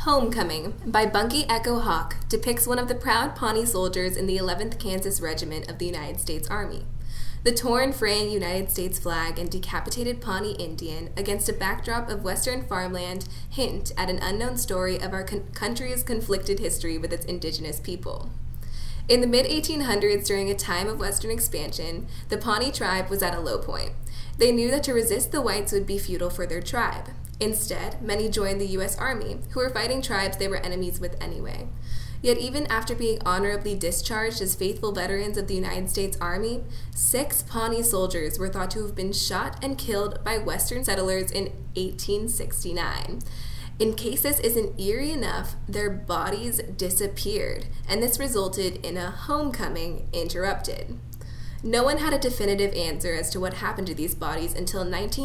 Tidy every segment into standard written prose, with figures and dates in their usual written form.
Homecoming by Bunkie Echo Hawk depicts one of the proud Pawnee soldiers in the 11th Kansas Regiment of the United States Army. The torn, fraying United States flag and decapitated Pawnee Indian against a backdrop of western farmland hint at an unknown story of our country's conflicted history with its indigenous people. In the mid-1800s, during a time of western expansion, the Pawnee tribe was at a low point. They knew that to resist the whites would be futile for their tribe. Instead, many joined the U.S. Army, who were fighting tribes they were enemies with anyway. Yet even after being honorably discharged as faithful veterans of the United States Army, 6 Pawnee soldiers were thought to have been shot and killed by Western settlers in 1869. In case this isn't eerie enough, their bodies disappeared, and this resulted in a homecoming interrupted. No one had a definitive answer as to what happened to these bodies until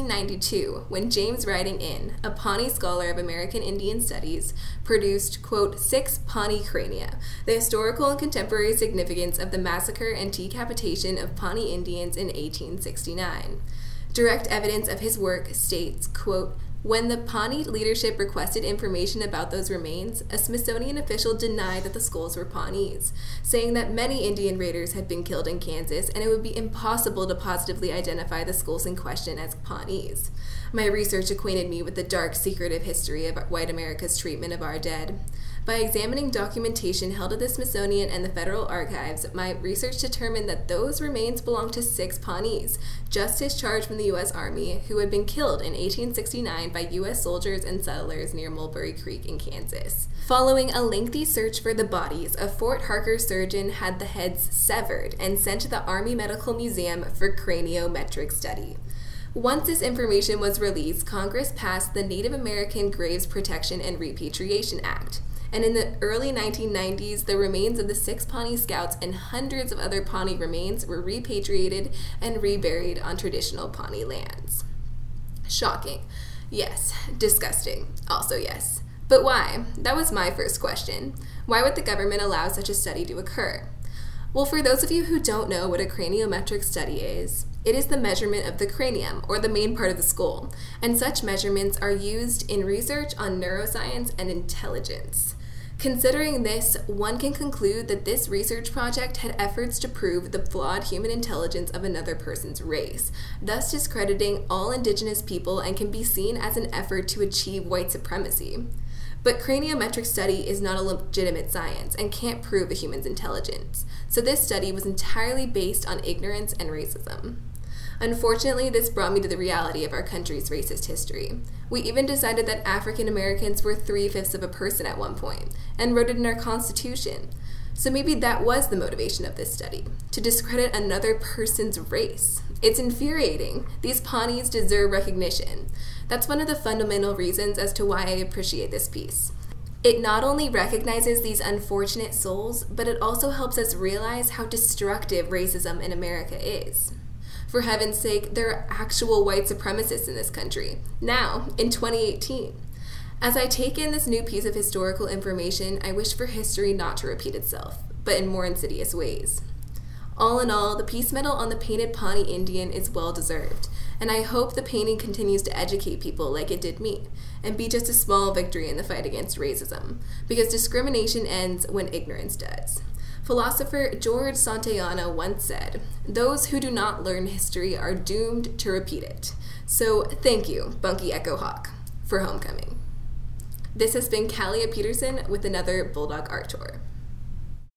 1992, when James Riding In, a Pawnee scholar of American Indian Studies, produced, quote, 6 Pawnee crania, the historical and contemporary significance of the massacre and decapitation of Pawnee Indians in 1869. Direct evidence of his work states, quote, when the Pawnee leadership requested information about those remains, a Smithsonian official denied that the skulls were Pawnees, saying that many Indian raiders had been killed in Kansas and it would be impossible to positively identify the skulls in question as Pawnees. My research acquainted me with the dark, secretive history of white America's treatment of our dead. By examining documentation held at the Smithsonian and the Federal Archives, my research determined that those remains belonged to 6 Pawnees, just discharged from the U.S. Army, who had been killed in 1869 by U.S. soldiers and settlers near Mulberry Creek in Kansas. Following a lengthy search for the bodies, a Fort Harker surgeon had the heads severed and sent to the Army Medical Museum for craniometric study. Once this information was released, Congress passed the Native American Graves Protection and Repatriation Act. And in the early 1990s, the remains of the 6 Pawnee Scouts and hundreds of other Pawnee remains were repatriated and reburied on traditional Pawnee lands. Shocking. Yes. Disgusting. Also yes. But why? That was my first question. Why would the government allow such a study to occur? Well, for those of you who don't know what a craniometric study is, it is the measurement of the cranium, or the main part of the skull, and such measurements are used in research on neuroscience and intelligence. Considering this, one can conclude that this research project had efforts to prove the flawed human intelligence of another person's race, thus discrediting all indigenous people and can be seen as an effort to achieve white supremacy. But craniometric study is not a legitimate science and can't prove a human's intelligence, so this study was entirely based on ignorance and racism. Unfortunately, this brought me to the reality of our country's racist history. We even decided that African Americans were 3/5 of a person at one point, and wrote it in our Constitution. So maybe that was the motivation of this study, to discredit another person's race. It's infuriating. These Pawnees deserve recognition. That's one of the fundamental reasons as to why I appreciate this piece. It not only recognizes these unfortunate souls, but it also helps us realize how destructive racism in America is. For heaven's sake, there are actual white supremacists in this country, now, in 2018. As I take in this new piece of historical information, I wish for history not to repeat itself, but in more insidious ways. All in all, the peace medal on the painted Pawnee Indian is well-deserved, and I hope the painting continues to educate people like it did me, and be just a small victory in the fight against racism, because discrimination ends when ignorance does. Philosopher George Santayana once said, "Those who do not learn history are doomed to repeat it." So thank you, Bunkie Echo Hawk, for Homecoming. This has been Kalia Peterson with another Bulldog Art Tour.